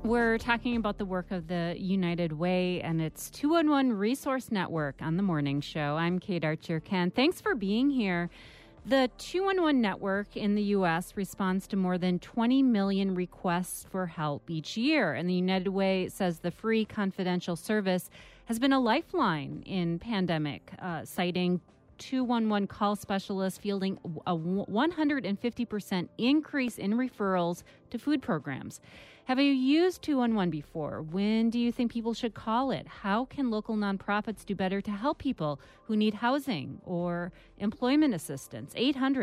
We're talking about the work of the United Way and its 211 Resource Network on the morning show. I'm Kate Archer-Ken. Thanks for being here. The 211 network in the U.S. responds to more than 20 million requests for help each year. And the United Way says the free confidential service has been a lifeline in pandemic, citing 211 call specialists fielding a 150% increase in referrals to food programs. Have you used 211 before? When do you think people should call it? How can local nonprofits do better to help people who need housing or employment assistance?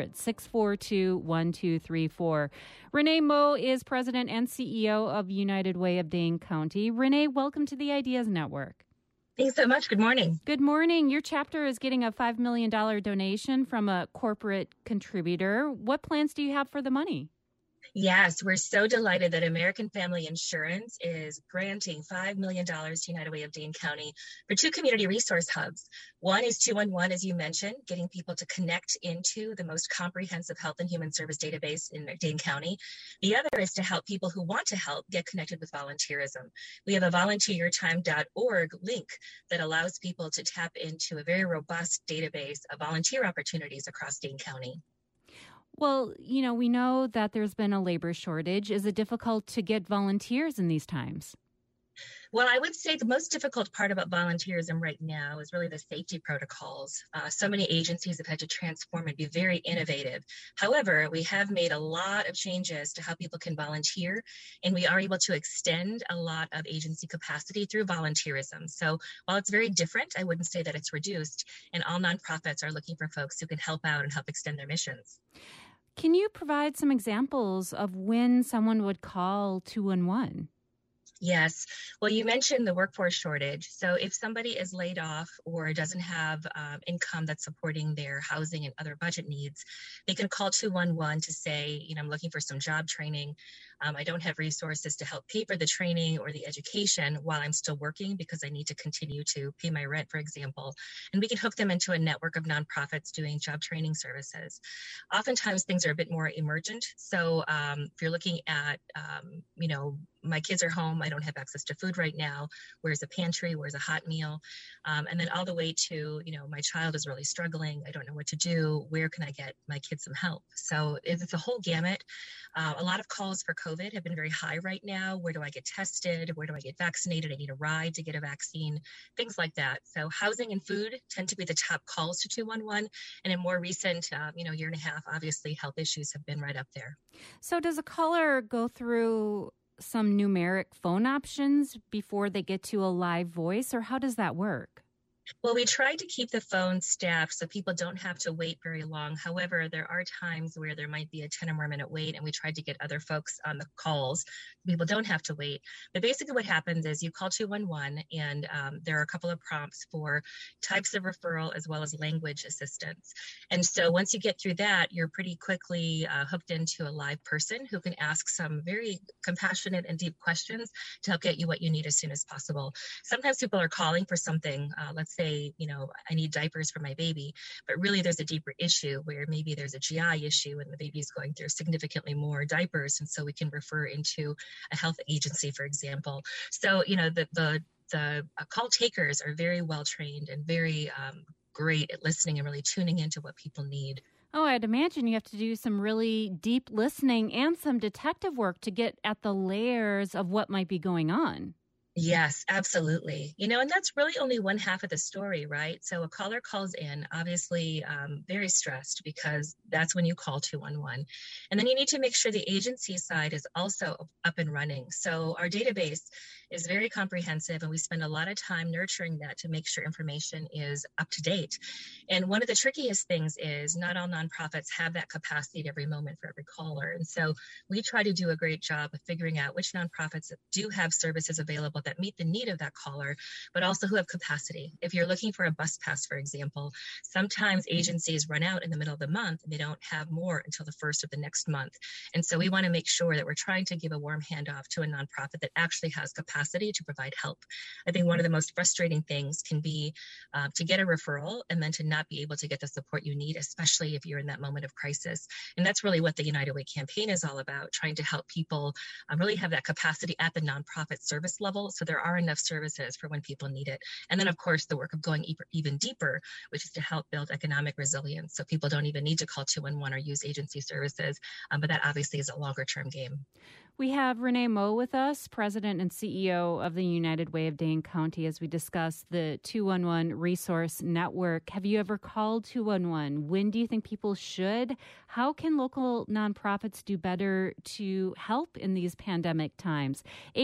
800-642-1234. Renee Moe is president and CEO of United Way of Dane County. Renee, welcome to the Ideas Network. Thanks so much. Good morning. Good morning. Your chapter is getting a $5 million donation from a corporate contributor. What plans do you have for the money? Yes, we're so delighted that American Family Insurance is granting $5 million to United Way of Dane County for two community resource hubs. One is 211, as you mentioned, getting people to connect into the most comprehensive health and human service database in Dane County. The other is to help people who want to help get connected with volunteerism. We have a volunteertime.org link that allows people to tap into a very robust database of volunteer opportunities across Dane County. Well, we know that there's been a labor shortage. Is it difficult to get volunteers in these times? Well, I would say the most difficult part about volunteerism right now is really the safety protocols. So many agencies have had to transform and be very innovative. However, we have made a lot of changes to how people can volunteer, and we are able to extend a lot of agency capacity through volunteerism. So while it's very different, I wouldn't say that it's reduced, and all nonprofits are looking for folks who can help out and help extend their missions. Can you provide some examples of when someone would call 211? Yes. Well, you mentioned the workforce shortage. So if somebody is laid off or doesn't have income that's supporting their housing and other budget needs, they can call 211 to say, I'm looking for some job training. I don't have resources to help pay for the training or the education while I'm still working because I need to continue to pay my rent, for example. And we can hook them into a network of nonprofits doing job training services. Oftentimes things are a bit more emergent. So if you're looking at, my kids are home, I don't have access to food right now, where's a pantry, where's a hot meal? And then all the way to, my child is really struggling, I don't know what to do, where can I get my kids some help? So it's a whole gamut. A lot of calls for COVID have been very high right now. Where do I get tested? Where do I get vaccinated? I need a ride to get a vaccine, things like that. So housing and food tend to be the top calls to 211. And in more recent, year and a half, obviously health issues have been right up there. So does a caller go through some numeric phone options before they get to a live voice, or how does that work? Well, we try to keep the phone staffed so people don't have to wait very long. However, there are times where there might be a 10 or more minute wait, and we try to get other folks on the calls. People don't have to wait. But basically what happens is you call 211, and there are a couple of prompts for types of referral as well as language assistance. And so once you get through that, you're pretty quickly hooked into a live person who can ask some very compassionate and deep questions to help get you what you need as soon as possible. Sometimes people are calling for something, let's say, I need diapers for my baby, but really there's a deeper issue where maybe there's a GI issue and the baby's going through significantly more diapers. And so we can refer into a health agency, for example. So, the call takers are very well trained and very great at listening and really tuning into what people need. Oh, I'd imagine you have to do some really deep listening and some detective work to get at the layers of what might be going on. Yes, absolutely. And that's really only one half of the story, right? So a caller calls in, obviously very stressed because that's when you call 211. And then you need to make sure the agency side is also up and running. So our database is very comprehensive, and we spend a lot of time nurturing that to make sure information is up to date. And one of the trickiest things is not all nonprofits have that capacity at every moment for every caller. And so we try to do a great job of figuring out which nonprofits do have services available people that meet the need of that caller, but also who have capacity. If you're looking for a bus pass, for example, sometimes agencies run out in the middle of the month and they don't have more until the first of the next month. And so we want to make sure that we're trying to give a warm handoff to a nonprofit that actually has capacity to provide help. I think one of the most frustrating things can be to get a referral and then to not be able to get the support you need, especially if you're in that moment of crisis. And that's really what the United Way campaign is all about, trying to help people really have that capacity at the nonprofit service level so there are enough services for when people need it. And then, of course, the work of going even deeper, which is to help build economic resilience so people don't even need to call 211 or use agency services. But that obviously is a longer term game. We have Renee Moe with us, President and CEO of the United Way of Dane County, as we discuss the 211 Resource Network. Have you ever called 211? When do you think people should? How can local nonprofits do better to help in these pandemic times?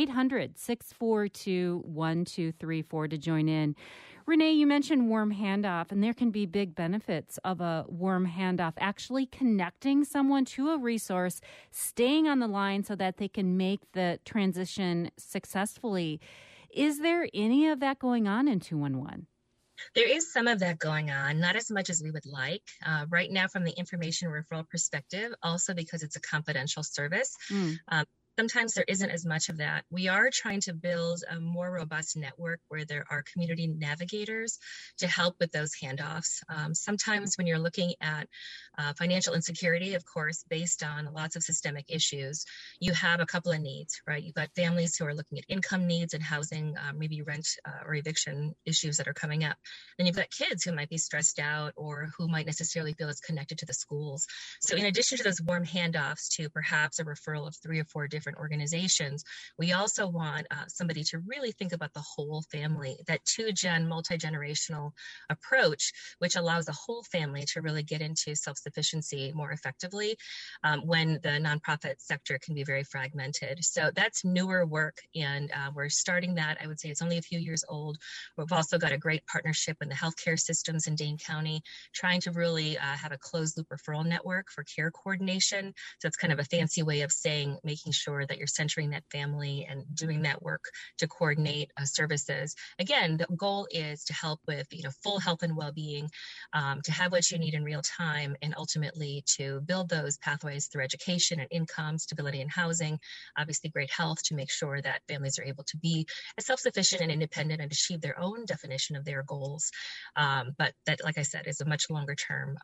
800-642-1234 to join in. Renee, you mentioned warm handoff, and there can be big benefits of a warm handoff, actually connecting someone to a resource, staying on the line so that they can make the transition successfully. Is there any of that going on in 211? There is some of that going on, not as much as we would like. Right now, from the information referral perspective, also because it's a confidential service, sometimes there isn't as much of that. We are trying to build a more robust network where there are community navigators to help with those handoffs. Sometimes when you're looking at financial insecurity, of course, based on lots of systemic issues, you have a couple of needs, right? You've got families who are looking at income needs and housing, maybe rent or eviction issues that are coming up. Then you've got kids who might be stressed out or who might necessarily feel as connected to the schools. So in addition to those warm handoffs to perhaps a referral of 3 or 4 different organizations, we also want somebody to really think about the whole family, that 2-gen multi-generational approach, which allows the whole family to really get into self-sufficiency more effectively when the nonprofit sector can be very fragmented. So that's newer work, and we're starting that. I would say it's only a few years old. We've also got a great partnership with the healthcare systems in Dane County, trying to really have a closed loop referral network for care coordination. So it's kind of a fancy way of saying making sure that you're centering that family and doing that work to coordinate services. Again, the goal is to help with full health and well-being, to have what you need in real time, and ultimately to build those pathways through education and income, stability and housing, obviously great health, to make sure that families are able to be as self-sufficient and independent and achieve their own definition of their goals. But that, like I said, is a much longer term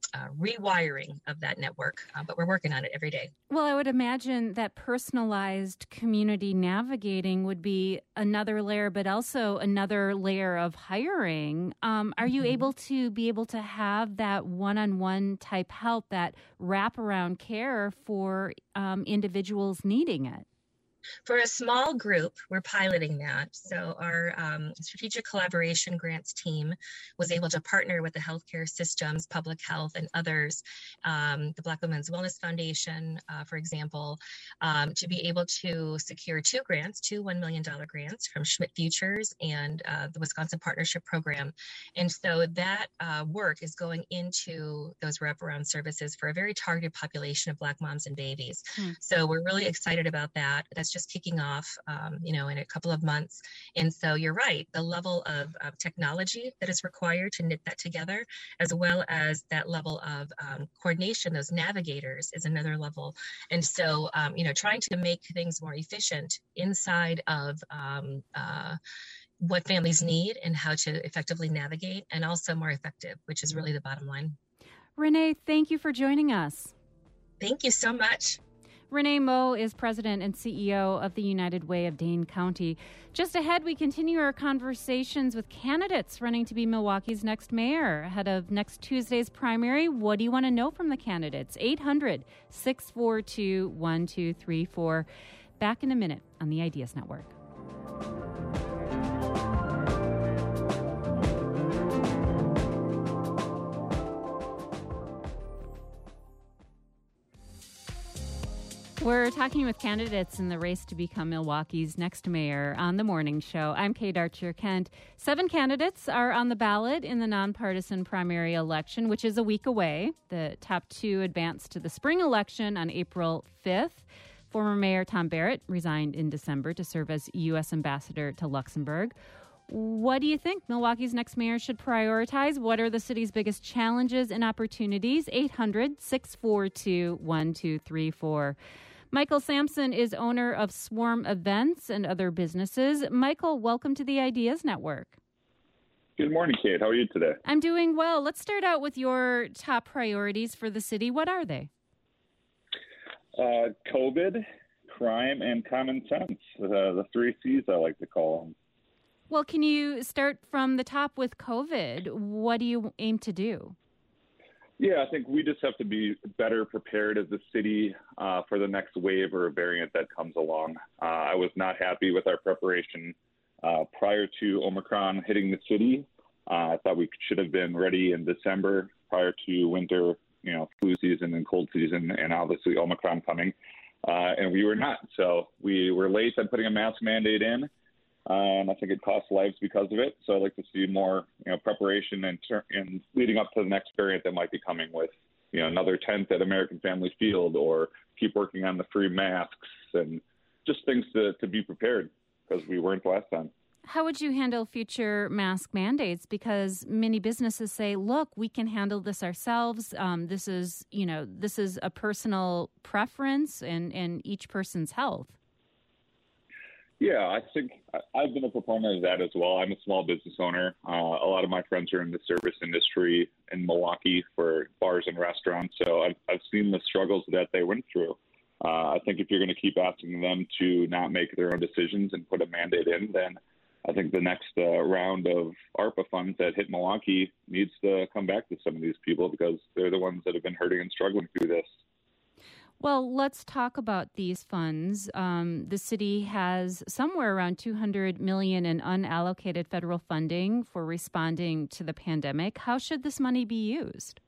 rewiring of that network, but we're working on it every day. Well, I would imagine that personalized community navigating would be another layer, but also another layer of hiring. Are you able to have that one-on-one type help, that wraparound care for individuals needing it? For a small group, we're piloting that. So our strategic collaboration grants team was able to partner with the healthcare systems, public health, and others, the Black Women's Wellness Foundation, for example, to be able to secure 2 grants, 2 $1 million grants from Schmidt Futures and the Wisconsin Partnership Program. And so that work is going into those wraparound services for a very targeted population of Black moms and babies. So we're really excited about that. That's just kicking off, in a couple of months. And so you're right, the level of technology that is required to knit that together, as well as that level of coordination, those navigators, is another level. And so, trying to make things more efficient inside of what families need and how to effectively navigate, and also more effective, which is really the bottom line. Renee, thank you for joining us. Thank you so much. Renee Moe is President and CEO of the United Way of Dane County. Just ahead, we continue our conversations with candidates running to be Milwaukee's next mayor. Ahead of next Tuesday's primary, what do you want to know from the candidates? 800-642-1234. Back in a minute on the Ideas Network. We're talking with candidates in the race to become Milwaukee's next mayor on The Morning Show. I'm Kate Archer-Kent. 7 candidates are on the ballot in the nonpartisan primary election, which is a week away. The top 2 advance to the spring election on April 5th. Former Mayor Tom Barrett resigned in December to serve as U.S. ambassador to Luxembourg. What do you think Milwaukee's next mayor should prioritize? What are the city's biggest challenges and opportunities? 800-642-1234. Michael Sampson is owner of Swarm Events and other businesses. Michael, welcome to the Ideas Network. Good morning, Kate. How are you today? I'm doing well. Let's start out with your top priorities for the city. What are they? COVID, crime, and common sense. The three C's I like to call them. Well, can you start from the top with COVID? What do you aim to do? Yeah, I think we just have to be better prepared as a city for the next wave or variant that comes along. I was not happy with our preparation prior to Omicron hitting the city. I thought we should have been ready in December prior to winter, flu season and cold season, and obviously Omicron coming. And we were not. So we were late on putting a mask mandate in. And I think it costs lives because of it. So I'd like to see more, preparation and leading up to the next variant that might be coming with, another tent at American Family Field, or keep working on the free masks and just things to be prepared because we weren't last time. How would you handle future mask mandates? Because many businesses say, look, we can handle this ourselves. This is a personal preference and each person's health. Yeah, I think I've been a proponent of that as well. I'm a small business owner. A lot of my friends are in the service industry in Milwaukee for bars and restaurants. So I've seen the struggles that they went through. I think if you're going to keep asking them to not make their own decisions and put a mandate in, then I think the next round of ARPA funds that hit Milwaukee needs to come back to some of these people because they're the ones that have been hurting and struggling through this. Well, let's talk about these funds. The city has somewhere around $200 million in unallocated federal funding for responding to the pandemic. How should this money be used?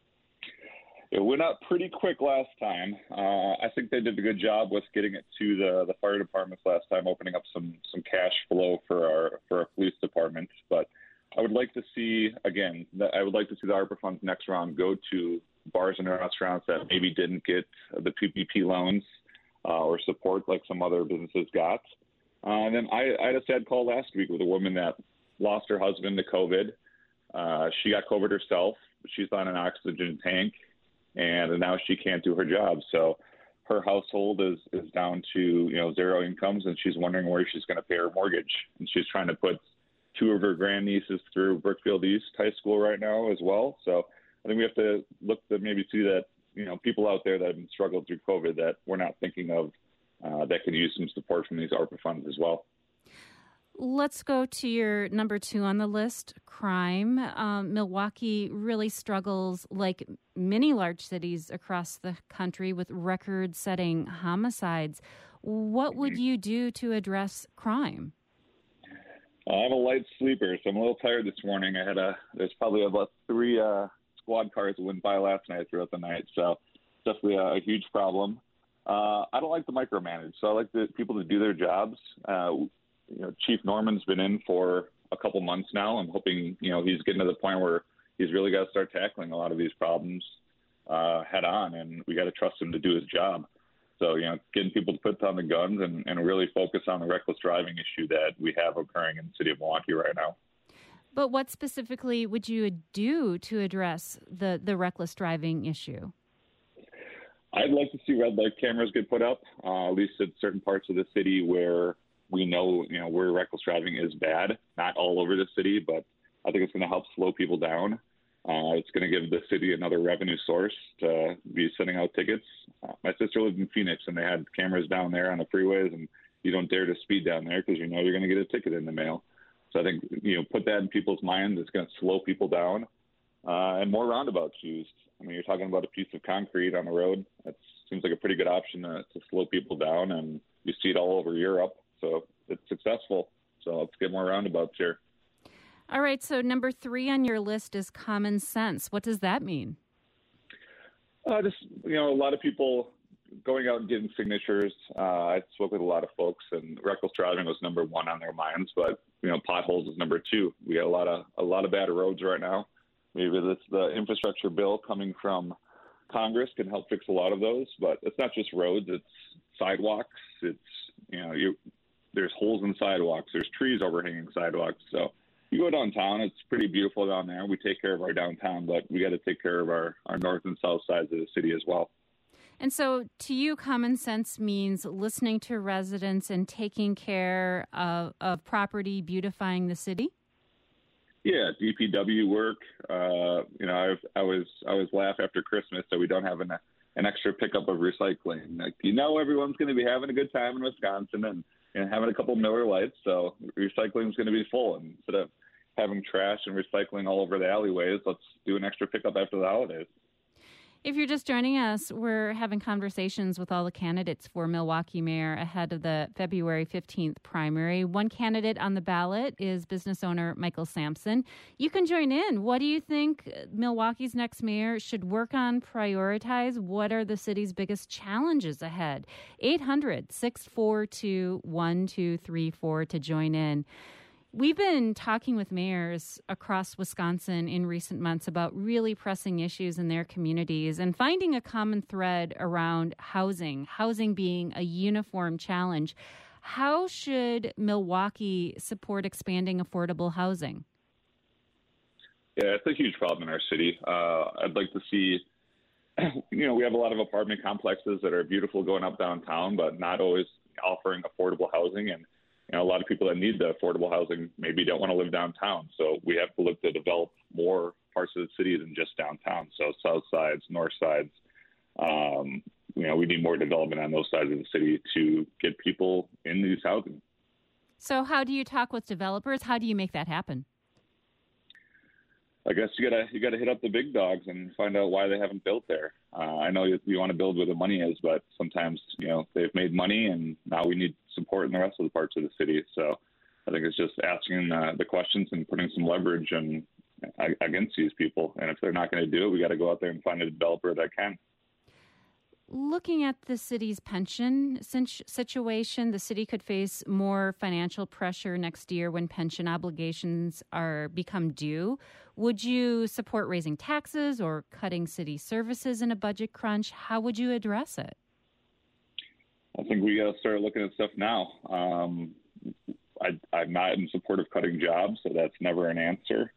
It went up pretty quick last time. I think they did a good job with getting it to the fire departments last time, opening up some cash flow for our police department. But I would like to see, again, the ARPA funds next round go to bars and restaurants that maybe didn't get the PPP loans or support like some other businesses got. And then I had a sad call last week with a woman that lost her husband to COVID. She got COVID herself. She's on an oxygen tank, and now she can't do her job. So her household is down to zero incomes, and she's wondering where she's going to pay her mortgage. And she's trying to put two of her grandnieces through Brookfield East High School right now as well. So I think we have to look to maybe see that, people out there that have been struggling through COVID that we're not thinking of that could use some support from these ARPA funds as well. Let's go to your number 2 on the list, crime. Milwaukee really struggles, like many large cities across the country, with record-setting homicides. What would you do to address crime? I'm a light sleeper, so I'm a little tired this morning. There's probably about 3 squad cars that went by last night throughout the night, so definitely a huge problem. I don't like to micromanage, so I like people to do their jobs. Chief Norman's been in for a couple months now. I'm hoping, he's getting to the point where he's really got to start tackling a lot of these problems head on, and we got to trust him to do his job. So, getting people to put down the guns and really focus on the reckless driving issue that we have occurring in the city of Milwaukee right now. But what specifically would you do to address the reckless driving issue? I'd like to see red light cameras get put up, at least at certain parts of the city where we know, where reckless driving is bad. Not all over the city, but I think it's going to help slow people down. It's going to give the city another revenue source to be sending out tickets. My sister lived in Phoenix, and they had cameras down there on the freeways, and you don't dare to speed down there because you're going to get a ticket in the mail. So I think, put that in people's minds. It's going to slow people down, and more roundabouts used. I mean, you're talking about a piece of concrete on the road. That seems like a pretty good option to slow people down, and you see it all over Europe. So it's successful. So let's get more roundabouts here. All right. So number 3 on your list is common sense. What does that mean? A lot of people going out and getting signatures. I spoke with a lot of folks, and reckless driving was number 1 on their minds, but potholes is number 2. We got a lot of bad roads right now. Maybe it's the infrastructure bill coming from Congress can help fix a lot of those, but it's not just roads, it's sidewalks. It's, there's holes in sidewalks. There's trees overhanging sidewalks. So you go downtown, it's pretty beautiful down there. We take care of our downtown, but we got to take care of our north and south sides of the city as well. And so to you, common sense means listening to residents and taking care of property, beautifying the city? Yeah, DPW work. I always laugh after Christmas that we don't have an extra pickup of recycling. Like, everyone's going to be having a good time in Wisconsin and having a couple Miller Lights, so recycling is going to be full. And instead of having trash and recycling all over the alleyways, let's do an extra pickup after the holidays. If you're just joining us, we're having conversations with all the candidates for Milwaukee mayor ahead of the February 15th primary. One candidate on the ballot is business owner Michael Sampson. You can join in. What do you think Milwaukee's next mayor should work on, prioritize? What are the city's biggest challenges ahead? 800-642-1234 to join in. We've been talking with mayors across Wisconsin in recent months about really pressing issues in their communities and finding a common thread around housing being a uniform challenge. How should Milwaukee support expanding affordable housing? Yeah, it's a huge problem in our city. I'd like to see, we have a lot of apartment complexes that are beautiful going up downtown, but not always offering affordable housing. And a lot of people that need the affordable housing maybe don't want to live downtown. So we have to look to develop more parts of the city than just downtown. So south sides, north sides, we need more development on those sides of the city to get people in these housing. So how do you talk with developers? How do you make that happen? I guess you gotta hit up the big dogs and find out why they haven't built there. I know you want to build where the money is, but sometimes they've made money and now we need support in the rest of the parts of the city. So I think it's just asking the questions and putting some leverage against these people. And if they're not going to do it, we got to go out there and find a developer that can. Looking at the city's pension situation, the city could face more financial pressure next year when pension obligations become due. Would you support raising taxes or cutting city services in a budget crunch? How would you address it? I think we got to start looking at stuff now. I'm not in support of cutting jobs, so that's never an answer.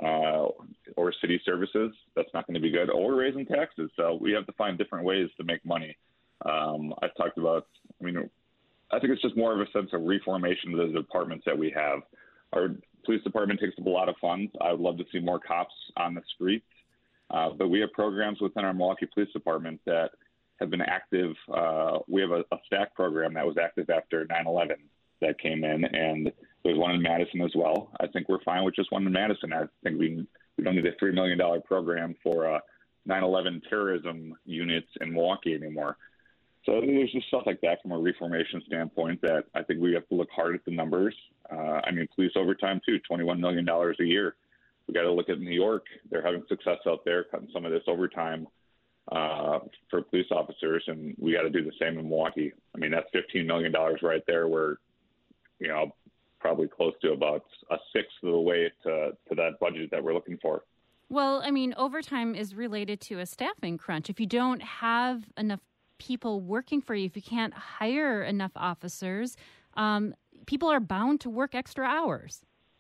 Or city services, that's not going to be good, or raising taxes. So we have to find different ways to make money. I've talked about, I think it's just more of a sense of reformation of the departments that we have. Our police department takes up a lot of funds. I would love to see more cops on the streets. But we have programs within our Milwaukee Police Department that have been active. We have a STACK program that was active after 9/11 that came in, and there's one in Madison as well. I think we're fine with just one in Madison. I think we don't need a $3 million program for 9/11 terrorism units in Milwaukee anymore. So there's just stuff like that from a reformation standpoint that I think we have to look hard at the numbers. Police overtime too, $21 million a year. We got to look at New York. They're having success out there, cutting some of this overtime for police officers, and we got to do the same in Milwaukee. That's $15 million right there. We're, probably close to about a sixth of the way to that budget that we're looking for. Well, overtime is related to a staffing crunch. If you don't have enough people working for you, if you can't hire enough officers, people are bound to work extra hours.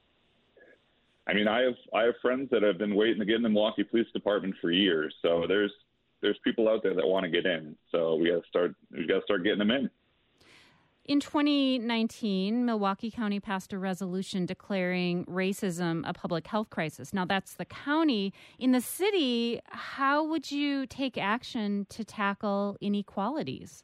I have friends that have been waiting to get in the Milwaukee Police Department for years. So there's people out there that want to get in. So we got to start getting them in. In 2019, Milwaukee County passed a resolution declaring racism a public health crisis. Now, that's the county. In the city, how would you take action to tackle inequalities?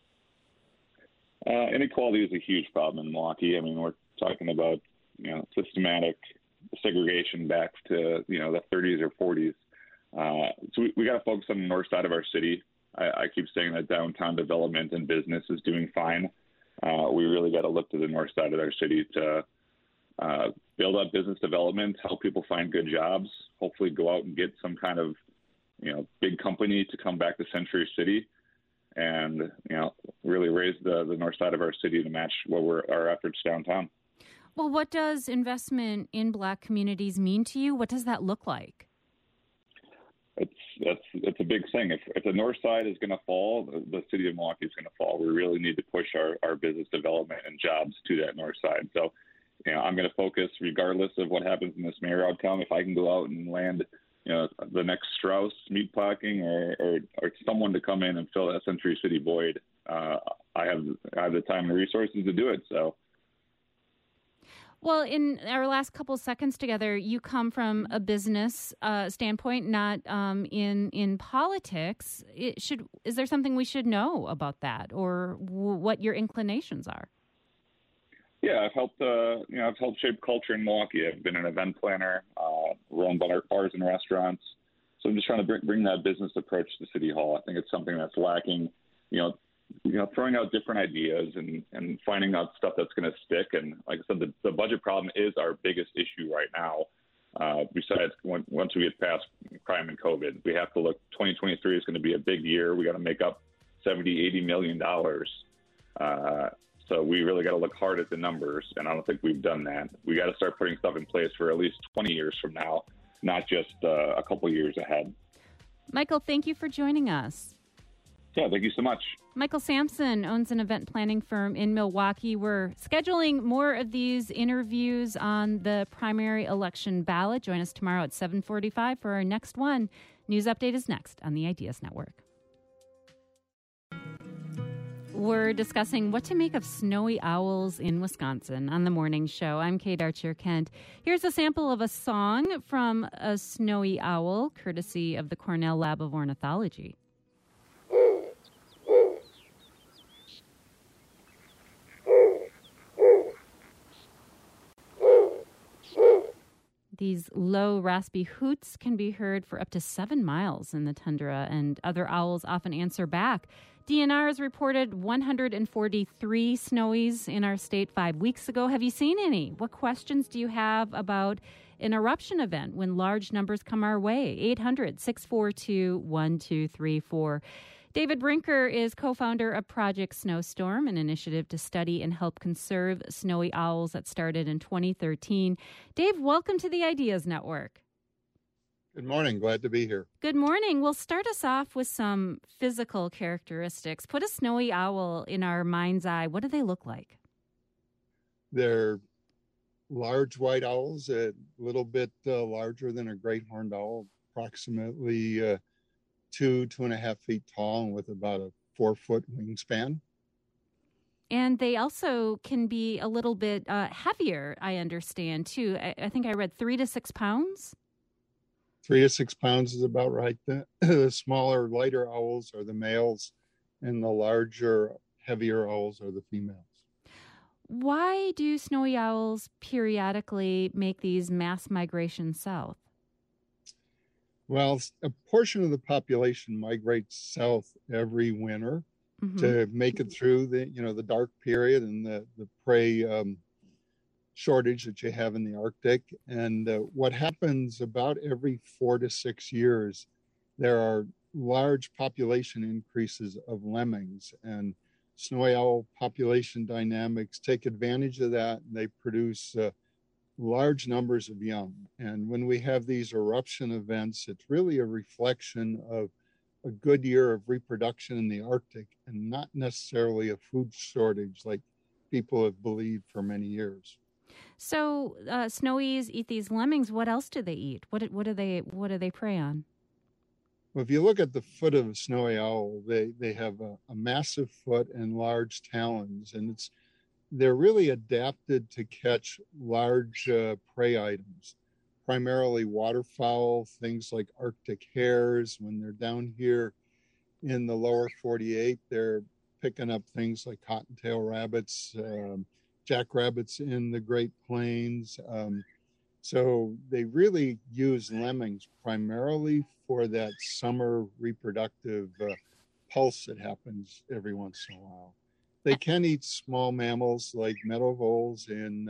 Inequality is a huge problem in Milwaukee. We're talking about, systematic segregation back to, the 30s or 40s. So we got to focus on the north side of our city. I keep saying that downtown development and business is doing fine. We really got to look to the north side of our city to build up business development, help people find good jobs, hopefully go out and get some kind of, big company to come back to Century City and, really raise the north side of our city to match our efforts downtown. Well, what does investment in Black communities mean to you? What does that look like? It's it's a big thing. If the north side is going to fall, the city of Milwaukee is going to fall. We really need to push our business development and jobs to that north side. So, I'm going to focus, regardless of what happens in this mayor outcome. If I can go out and land, the next Strauss meatpacking or someone to come in and fill that Century City void, I have the time and resources to do it. So. Well, in our last couple seconds together, you come from a business standpoint, not in politics. Is there something we should know about that, or what your inclinations are? Yeah, I've helped shape culture in Milwaukee. I've been an event planner, run bars and restaurants. So I'm just trying to bring that business approach to City Hall. I think it's something that's lacking. Throwing out different ideas and finding out stuff that's going to stick. And like I said, the budget problem is our biggest issue right now. Besides, once we get past crime and COVID, we have to look. 2023 is going to be a big year. We got to make up $70-80 million. So we really got to look hard at the numbers, and I don't think we've done that. We got to start putting stuff in place for at least 20 years from now, not just a couple years ahead. Michael, thank you for joining us. Yeah, thank you so much. Michael Sampson owns an event planning firm in Milwaukee. We're scheduling more of these interviews on the primary election ballot. Join us tomorrow at 7:45 for our next one. News Update is next on the Ideas Network. We're discussing what to make of snowy owls in Wisconsin on the morning show. I'm Kate Archer-Kent. Here's a sample of a song from a snowy owl, courtesy of the Cornell Lab of Ornithology. These low, raspy hoots can be heard for up to 7 miles in the tundra, and other owls often answer back. DNR has reported 143 snowies in our state 5 weeks ago. Have you seen any? What questions do you have about an eruption event when large numbers come our way? 800-642-1234. David Brinker is co-founder of Project Snowstorm, an initiative to study and help conserve snowy owls that started in 2013. Dave, welcome to the Ideas Network. Good morning. Glad to be here. Good morning. We'll start us off with some physical characteristics. Put a snowy owl in our mind's eye. What do they look like? They're large white owls, a little bit larger than a great horned owl, approximately 2.5 feet tall, and with about a 4-foot wingspan. And they also can be a little bit heavier, I understand, too. I think I read 3 to 6 pounds. 3 to 6 pounds is about right. The smaller, lighter owls are the males, and the larger, heavier owls are the females. Why do snowy owls periodically make these mass migrations south? Well, a portion of the population migrates south every winter to make it through the dark period and the prey shortage that you have in the Arctic. And what happens about every 4 to 6 years, there are large population increases of lemmings, and snowy owl population dynamics take advantage of that, and they produce large numbers of young. And when we have these eruption events, it's really a reflection of a good year of reproduction in the Arctic and not necessarily a food shortage like people have believed for many years. So snowies eat these lemmings. What else do they eat? What do they prey on? Well, if you look at the foot of a snowy owl, they have a massive foot and large talons, and they're really adapted to catch large prey items, primarily waterfowl, things like Arctic hares. When they're down here in the lower 48, they're picking up things like cottontail rabbits, jackrabbits in the Great Plains. So they really use lemmings primarily for that summer reproductive pulse that happens every once in a while. They can eat small mammals like meadow voles in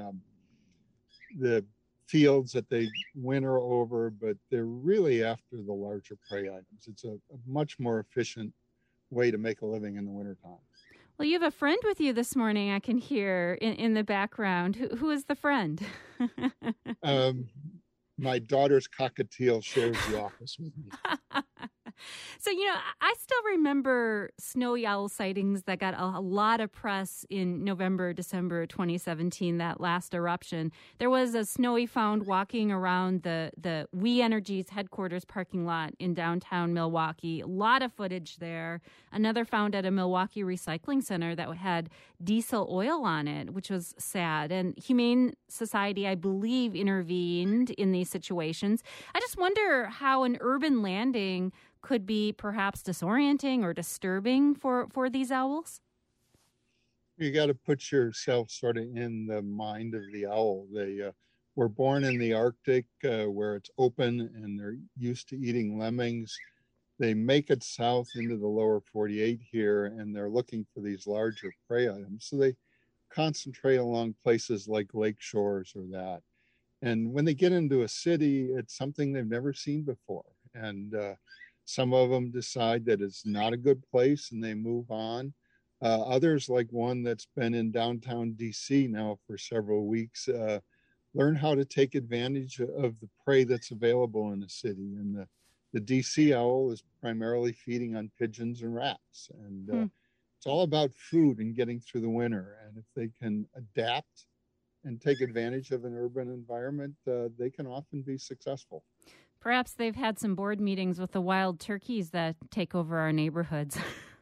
the fields that they winter over, but they're really after the larger prey items. It's a much more efficient way to make a living in the wintertime. Well, you have a friend with you this morning, I can hear in the background. Who is the friend? My daughter's cockatiel shares the office with me. So, I still remember snowy owl sightings that got a lot of press in November, December 2017, that last eruption. There was a snowy found walking around the We Energies headquarters parking lot in downtown Milwaukee. A lot of footage there. Another found at a Milwaukee recycling center that had diesel oil on it, which was sad. And Humane Society, I believe, intervened in these situations. I just wonder how an urban landing could be perhaps disorienting or disturbing for these owls. You got to put yourself sort of in the mind of the owl. They were born in the Arctic where it's open and they're used to eating lemmings. They make it south into the lower 48 here, and they're looking for these larger prey items. So they concentrate along places like lake shores or that. And when they get into a city, it's something they've never seen before. And some of them decide that it's not a good place and they move on. Others, like one that's been in downtown DC now for several weeks, learn how to take advantage of the prey that's available in the city. And the DC owl is primarily feeding on pigeons and rats. And it's all about food and getting through the winter. And if they can adapt and take advantage of an urban environment, they can often be successful. Perhaps they've had some board meetings with the wild turkeys that take over our neighborhoods.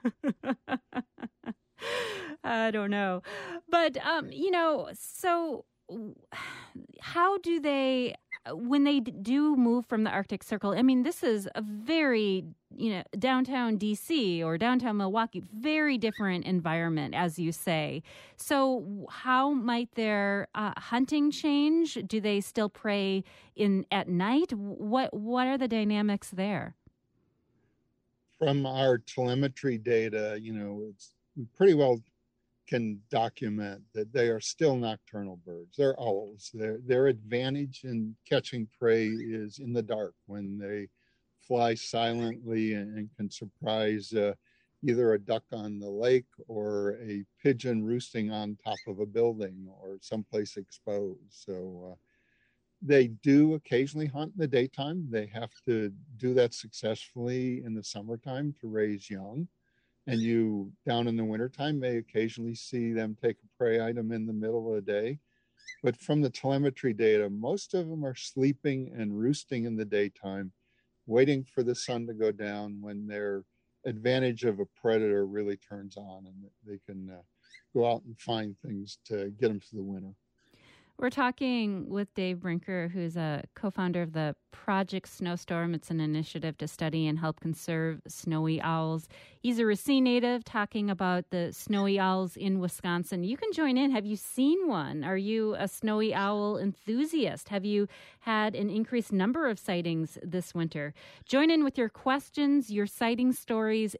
I don't know. But, so how do they, when they do move from the Arctic Circle, I mean, this is a very, downtown DC or downtown Milwaukee, very different environment, as you say. So how might their hunting change? Do they still prey at night? What are the dynamics there? From our telemetry data, we pretty well can document that they are still nocturnal birds. They're owls. Their advantage in catching prey is in the dark, when they fly silently and can surprise either a duck on the lake or a pigeon roosting on top of a building or someplace exposed. So they do occasionally hunt in the daytime. They have to do that successfully in the summertime to raise young. And you, down in the wintertime, may occasionally see them take a prey item in the middle of the day. But from the telemetry data, most of them are sleeping and roosting in the daytime, waiting for the sun to go down when their advantage of a predator really turns on and they can go out and find things to get them through the winter. We're talking with Dave Brinker, who's a co-founder of the Project Snowstorm. It's an initiative to study and help conserve snowy owls. He's a Racine native, talking about the snowy owls in Wisconsin. You can join in. Have you seen one? Are you a snowy owl enthusiast? Have you had an increased number of sightings this winter? Join in with your questions, your sighting stories,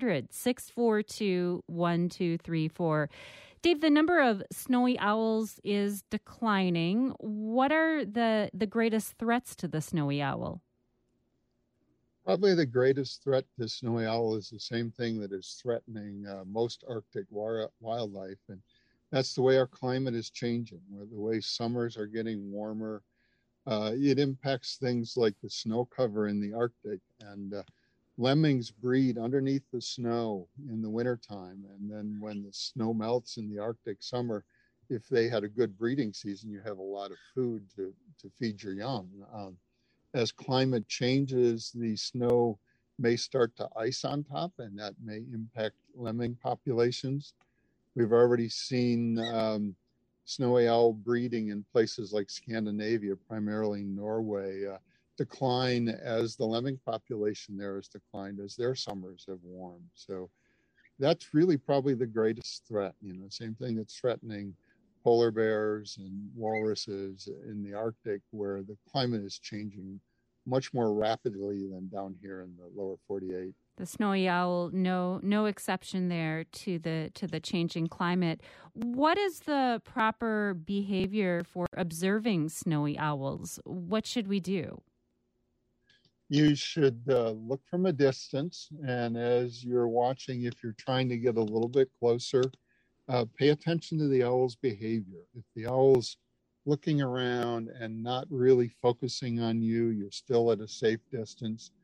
800-642-1234. Dave, the number of snowy owls is declining. What are the greatest threats to the snowy owl? Probably the greatest threat to snowy owl is the same thing that is threatening most Arctic wildlife, and that's the way our climate is changing, where the way summers are getting warmer. It impacts things like the snow cover in the Arctic, and lemmings breed underneath the snow in the wintertime. And then when the snow melts in the Arctic summer, if they had a good breeding season, you have a lot of food to feed your young. As climate changes, the snow may start to ice on top, and that may impact lemming populations. We've already seen snowy owl breeding in places like Scandinavia, primarily Norway, decline as the lemming population there has declined as their summers have warmed. So that's really probably the greatest threat. Same thing that's threatening polar bears and walruses in the Arctic, where the climate is changing much more rapidly than down here in the lower 48. The snowy owl, no exception there to the changing climate. What is the proper behavior for observing snowy owls? What should we do? You should look from a distance, and as you're watching, if you're trying to get a little bit closer, pay attention to the owl's behavior. If the owl's looking around and not really focusing on you, you're still at a safe distance.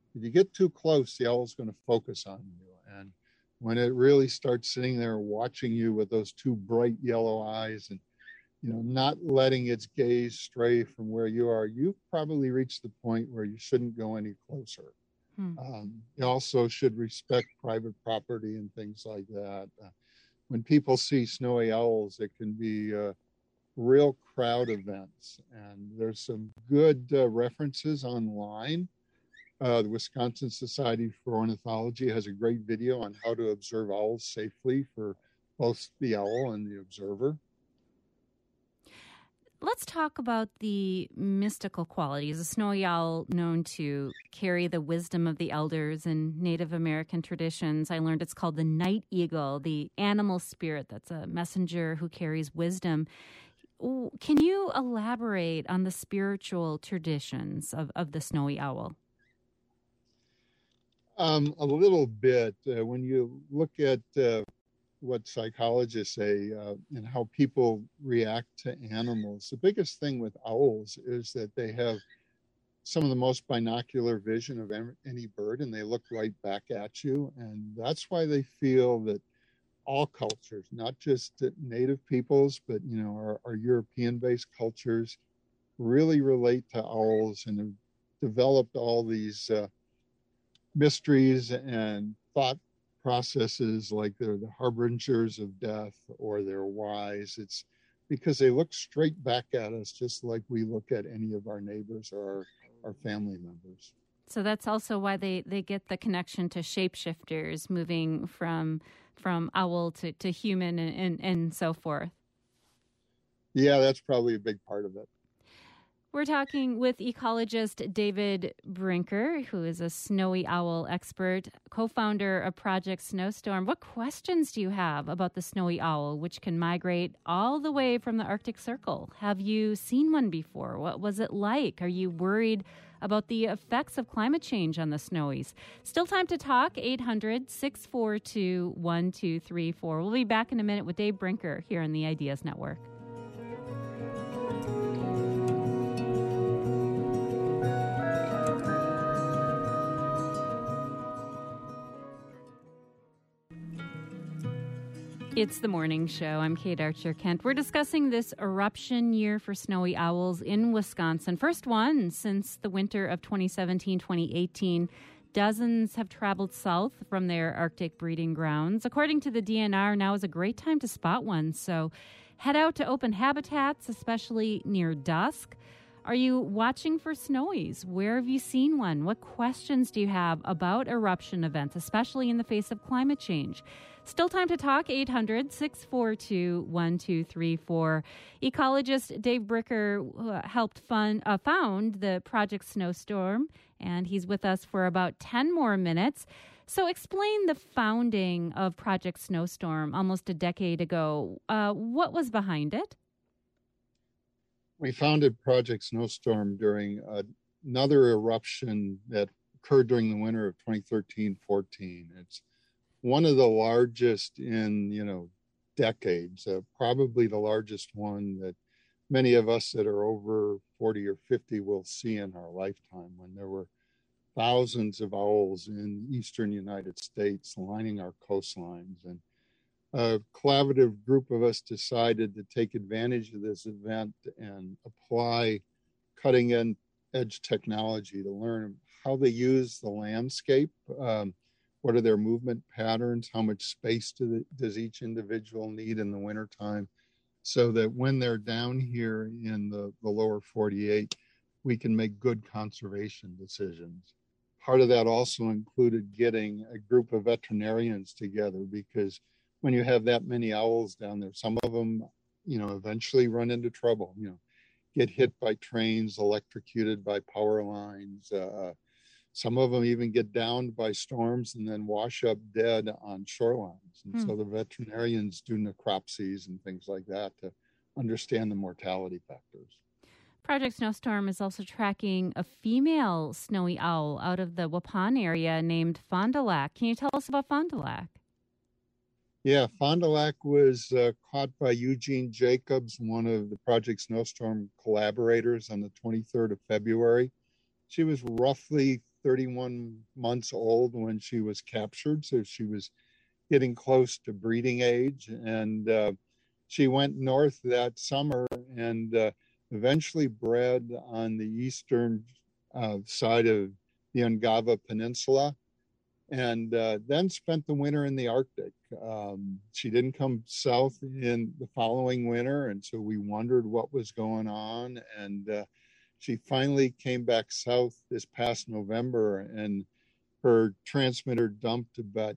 If you get too close, the owl's going to focus on you. And when it really starts sitting there watching you with those two bright yellow eyes and, not letting its gaze stray from where you are, you've probably reached the point where you shouldn't go any closer. You also should respect private property and things like that. When people see snowy owls, it can be real crowd events. And there's some good references online. The Wisconsin Society for Ornithology has a great video on how to observe owls safely for both the owl and the observer. Let's talk about the mystical qualities. A snowy owl known to carry the wisdom of the elders in Native American traditions. I learned it's called the night eagle, the animal spirit that's a messenger who carries wisdom. Can you elaborate on the spiritual traditions of the snowy owl? A little bit. When you look at what psychologists say and how people react to animals, the biggest thing with owls is that they have some of the most binocular vision of any bird, and they look right back at you. And that's why they feel that all cultures, not just native peoples, but our European-based cultures, really relate to owls and have developed all these mysteries and thought processes, like they're the harbingers of death or they're wise. It's because they look straight back at us, just like we look at any of our neighbors or our family members. So that's also why they get the connection to shapeshifters, moving from owl to human and so forth. Yeah, that's probably a big part of it. We're talking with ecologist David Brinker, who is a snowy owl expert, co-founder of Project Snowstorm. What questions do you have about the snowy owl, which can migrate all the way from the Arctic Circle? Have you seen one before? What was it like? Are you worried about the effects of climate change on the snowies? Still time to talk, 800-642-1234. We'll be back in a minute with Dave Brinker here on the Ideas Network. It's the morning show. I'm Kate Archer-Kent. We're discussing this eruption year for snowy owls in Wisconsin. First one since the winter of 2017-2018. Dozens have traveled south from their Arctic breeding grounds. According to the DNR, now is a great time to spot one. So head out to open habitats, especially near dusk. Are you watching for snowies? Where have you seen one? What questions do you have about eruption events, especially in the face of climate change? Still time to talk, 800-642-1234. Ecologist Dave Brinker found the Project Snowstorm, and he's with us for about 10 more minutes. So explain the founding of Project Snowstorm almost a decade ago. What was behind it? We founded Project Snowstorm during another eruption that occurred during the winter of 2013-14. It's one of the largest in, decades, probably the largest one that many of us that are over 40 or 50 will see in our lifetime, when there were thousands of owls in eastern United States lining our coastlines. And a collaborative group of us decided to take advantage of this event and apply cutting edge technology to learn how they use the landscape. What are their movement patterns? How much space does each individual need in the wintertime? So that when they're down here in the lower 48, we can make good conservation decisions. Part of that also included getting a group of veterinarians together, because when you have that many owls down there, some of them, eventually run into trouble, get hit by trains, electrocuted by power lines. Some of them even get downed by storms and then wash up dead on shorelines. And so the veterinarians do necropsies and things like that to understand the mortality factors. Project Snowstorm is also tracking a female snowy owl out of the Waupun area named Fond du Lac. Can you tell us about Fond du Lac? Yeah, Fond du Lac was caught by Eugene Jacobs, one of the Project Snowstorm collaborators, on the 23rd of February. She was roughly 31 months old when she was captured, so she was getting close to breeding age. And she went north that summer and eventually bred on the eastern side of the Ungava Peninsula, and then spent the winter in the Arctic. She didn't come south in the following winter, and so we wondered what was going on. And she finally came back south this past November, and her transmitter dumped about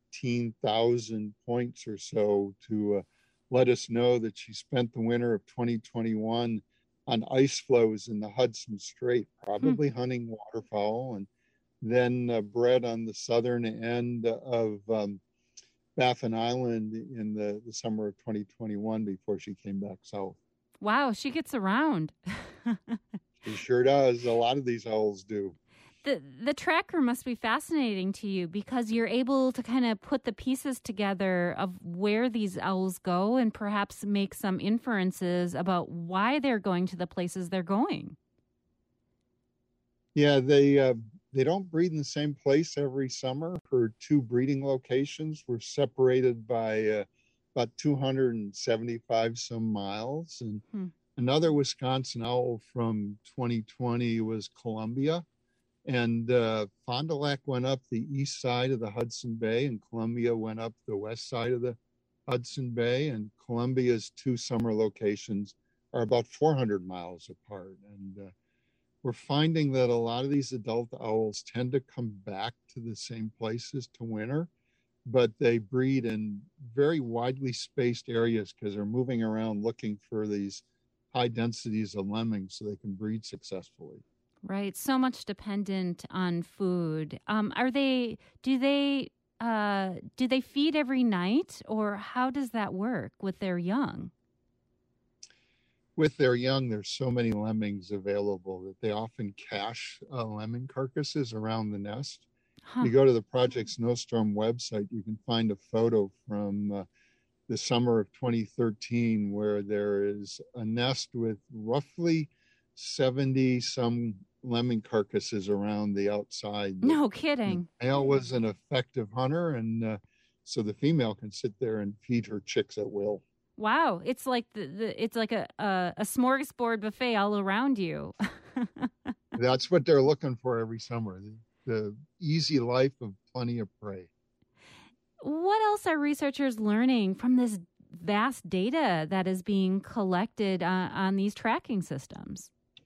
18,000 points or so to let us know that she spent the winter of 2021 on ice floes in the Hudson Strait, probably hunting waterfowl, and then bred on the southern end of Baffin Island in the summer of 2021 before she came back south. Wow, she gets around. She sure does. A lot of these owls do. The tracker must be fascinating to you because you're able to kind of put the pieces together of where these owls go and perhaps make some inferences about why they're going to the places they're going. Yeah, they don't breed in the same place every summer. Her two breeding locations were separated by about 275 some miles. And another Wisconsin owl from 2020 was Columbia. And Fond du Lac went up the east side of the Hudson Bay, and Columbia went up the west side of the Hudson Bay. And Columbia's two summer locations are about 400 miles apart. And we're finding that a lot of these adult owls tend to come back to the same places to winter, but they breed in very widely spaced areas because they're moving around looking for these high densities of lemmings so they can breed successfully. Right. So much dependent on food. Do they feed every night, or how does that work with their young? With their young, there's so many lemmings available that they often cache lemming carcasses around the nest. You go to the Project Snowstorm website, you can find a photo from the summer of 2013 where there is a nest with roughly 70 some lemming carcasses around the outside. No kidding. The male was an effective hunter, and so the female can sit there and feed her chicks at will. Wow, it's like it's like a smorgasbord buffet all around you. That's what they're looking for every summer. The easy life of plenty of prey. What else are researchers learning from this vast data that is being collected on these tracking systems?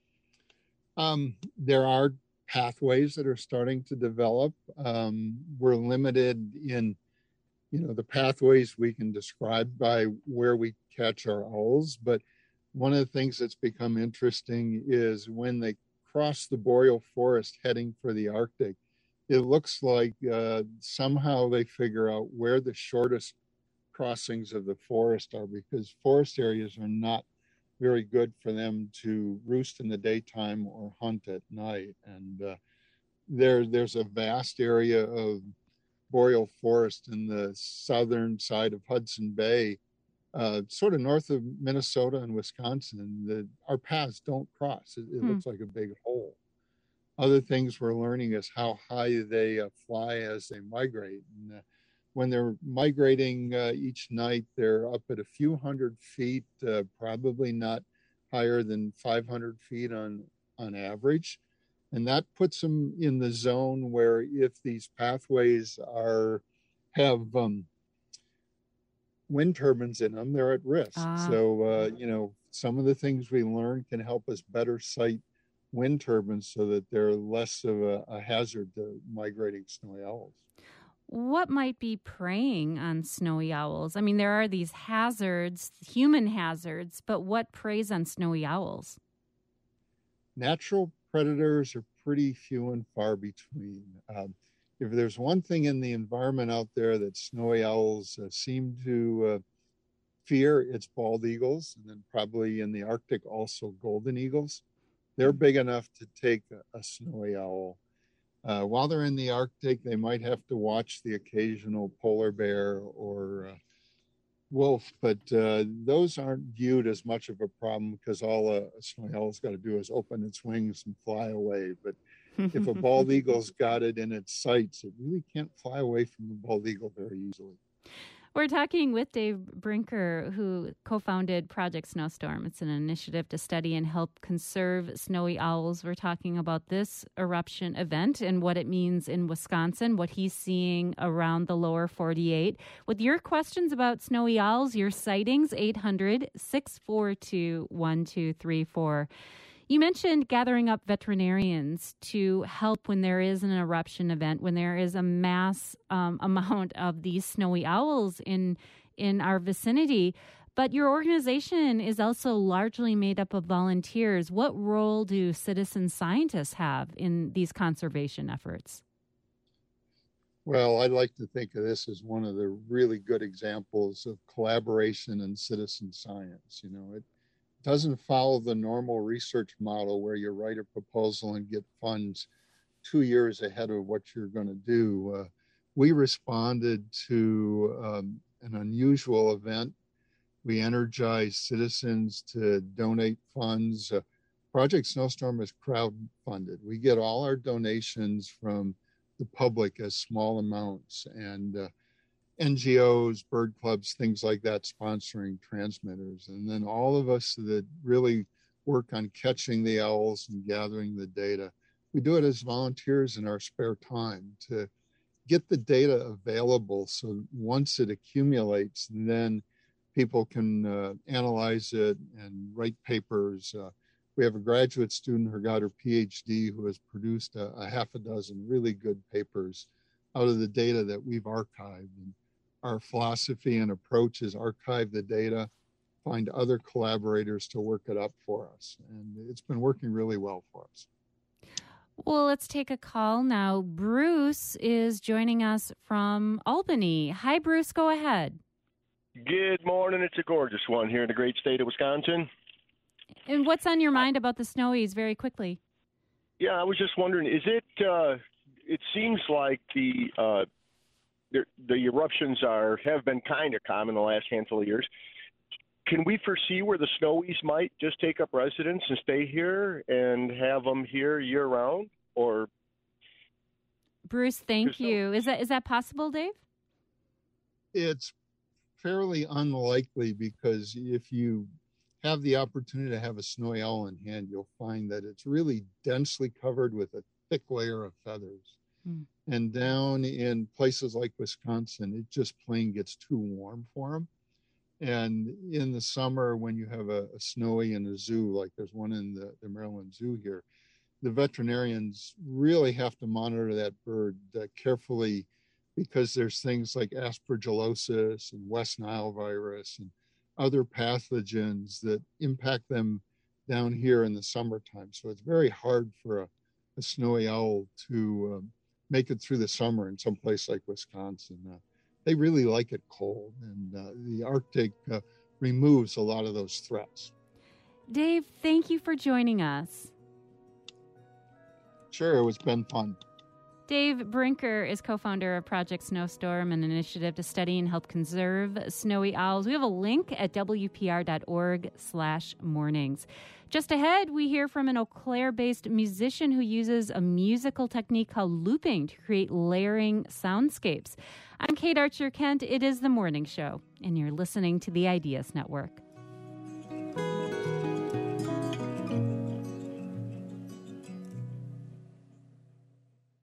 There are pathways that are starting to develop. We're limited in, the pathways we can describe by where we catch our owls. But one of the things that's become interesting is when they cross the boreal forest heading for the Arctic, it looks like somehow they figure out where the shortest crossings of the forest are, because forest areas are not very good for them to roost in the daytime or hunt at night. And there's a vast area of boreal forest in the southern side of Hudson Bay, sort of north of Minnesota and Wisconsin. Our paths don't cross. It looks like a big hole. Other things we're learning is how high they fly as they migrate. And when they're migrating each night, they're up at a few hundred feet, probably not higher than 500 feet on average. And that puts them in the zone where if these pathways have wind turbines in them, they're at risk. So, some of the things we learn can help us better site wind turbines so that they're less of a hazard to migrating snowy owls. What might be preying on snowy owls? I mean, there are these hazards, human hazards, but what preys on snowy owls? Natural predators are pretty few and far between. If there's one thing in the environment out there that snowy owls seem to fear, it's bald eagles, and then probably in the Arctic also golden eagles. They're big enough to take a snowy owl. While they're in the Arctic, they might have to watch the occasional polar bear or wolf, but those aren't viewed as much of a problem because all a snowy owl's got to do is open its wings and fly away. But if a bald eagle's got it in its sights, it really can't fly away from the bald eagle very easily. We're talking with Dave Brinker, who co-founded Project Snowstorm. It's an initiative to study and help conserve snowy owls. We're talking about this eruption event and what it means in Wisconsin, what he's seeing around the lower 48. With your questions about snowy owls, your sightings, 800-642-1234. You mentioned gathering up veterinarians to help when there is an eruption event, when there is a mass amount of these snowy owls in our vicinity. But your organization is also largely made up of volunteers. What role do citizen scientists have in these conservation efforts? Well, I'd like to think of this as one of the really good examples of collaboration and citizen science. You know, it doesn't follow the normal research model where you write a proposal and get funds 2 years ahead of what you're going to do. We responded to an unusual event. We energized citizens to donate funds. Project Snowstorm is crowdfunded. We get all our donations from the public as small amounts, and NGOs, bird clubs, things like that, sponsoring transmitters. And then all of us that really work on catching the owls and gathering the data, we do it as volunteers in our spare time to get the data available. So once it accumulates, then people can analyze it and write papers. We have a graduate student who got her PhD who has produced a half a dozen really good papers out of the data that we've archived. And our philosophy and approach is archive the data, find other collaborators to work it up for us. And it's been working really well for us. Well, let's take a call now. Bruce is joining us from Albany. Hi, Bruce. Go ahead. Good morning. It's a gorgeous one here in the great state of Wisconsin. And what's on your mind about the snowies very quickly? Yeah, I was just wondering, is it, it seems like the eruptions have been kind of common the last handful of years. Can we foresee where the snowies might just take up residence and stay here and have them here year round? Or Bruce, thank you. Is that possible, Dave? It's fairly unlikely because if you have the opportunity to have a snowy owl in hand, you'll find that it's really densely covered with a thick layer of feathers. And down in places like Wisconsin, it just plain gets too warm for them. And in the summer, when you have a snowy in a zoo, like there's one in the Maryland Zoo here, the veterinarians really have to monitor that bird carefully because there's things like aspergillosis and West Nile virus and other pathogens that impact them down here in the summertime. So it's very hard for a snowy owl to make it through the summer in some place like Wisconsin. They really like it cold, and the Arctic removes a lot of those threats. Dave, thank you for joining us. Sure, it's been fun. Dave Brinker is co-founder of Project Snowstorm, an initiative to study and help conserve snowy owls. We have a link at wpr.org/mornings. Just ahead, we hear from an Eau Claire-based musician who uses a musical technique called looping to create layering soundscapes. I'm Kate Archer-Kent. It is The Morning Show, and you're listening to the Ideas Network.